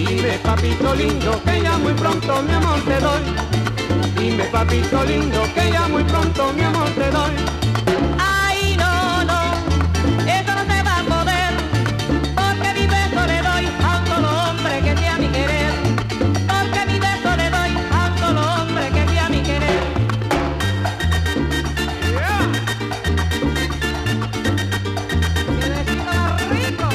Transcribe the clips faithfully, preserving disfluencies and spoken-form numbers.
Dime papito lindo que ya muy pronto mi amor te doy. Dime papito lindo que ya muy pronto mi amor te doy. Ay no, no, eso no se va a poder, porque mi beso le doy a un solo hombre que sea mi querer. Porque mi beso le doy a un solo hombre que sea mi querer. Yeah. ¡Qué besito más rico!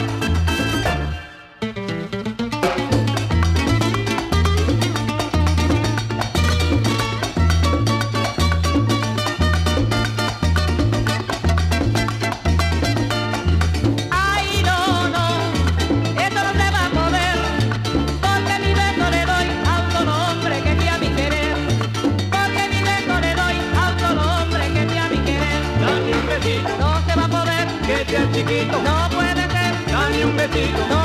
Ay no, no, esto no se va a poder, porque mi beso le doy a un solo hombre que sea mi querer. Porque mi beso le doy a un solo hombre que sea mi querer. Dame un besito, No se va a poder, que sea chiquito. no puede ser, Dame un besito, no